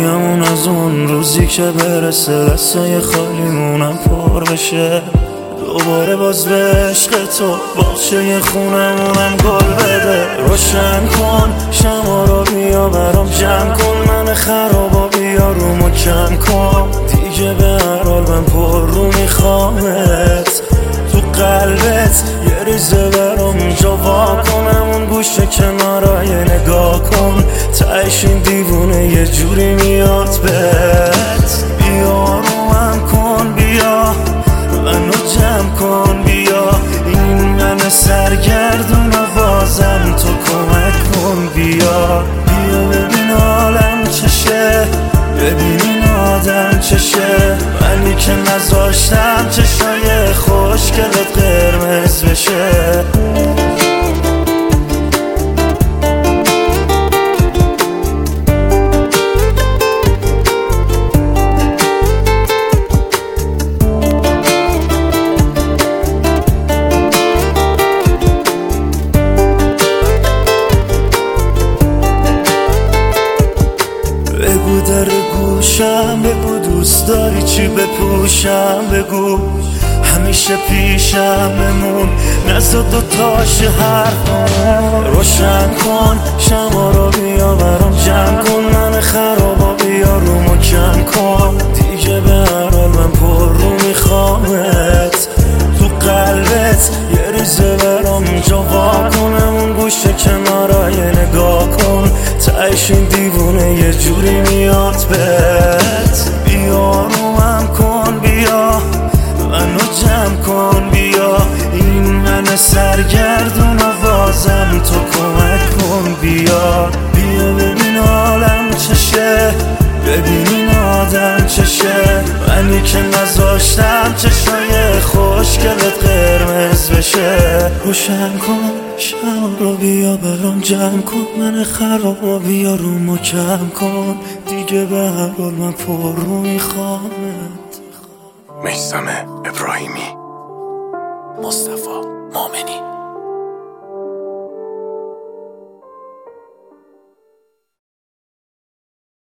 بیامون از اون روزی که برسه دستای خالیمونم پر بشه، دوباره باز به عشق تو باغچه خونمونم گل بده. روشن کن شما رو بیا برام جمع کن، من خرابا بیا رومو کم کن، دیگه به هر حال من پر رو میخوامت. تو قلبت یه ریزه برام جا وا کنم، اون گوشه کنارای نگاه کن، تهش این دیوونه یه جوری میاد بهت. بیا رومم کن، بیا منو جمع کن، بیا این من سرگردون و بازم تو کمک کن. بیا ببین حالم چشه، ببین این آدم چشه، منی که نذاشتم چشای خوشگلت قرمز بشه. بگو در گوشم، بگو دوست داری چی بپوشم، بگو همیشه پیشم بمون، نزد دوتاش حرفم. روشن کن شما رو بیا برام جمع کن، من خرابا بیا رومو کم کن، دیگه به هر حال من پر رو میخوامت. تو قلبت یه ریزه برام جا وا کنم، اون گوشه کنارای نگاه کن، تهش این دیوونه یه جوری میاد بهت. بیا رومم کن، بیا منو جمع کن، بیا این من سرگردون و بازم تو کمک کن. بیا ببین حالم چشه، ببین این آدم چشه، منی که نذاشتم چشای خوشگلت قرمز بشه. روشن کن شما رو بیا برام جمع کن، من خرابا بیا رومو کم کن، دیگه به هر حال من پر رو میخوامت. میثم ابراهیمی، مصطفی مؤمنی.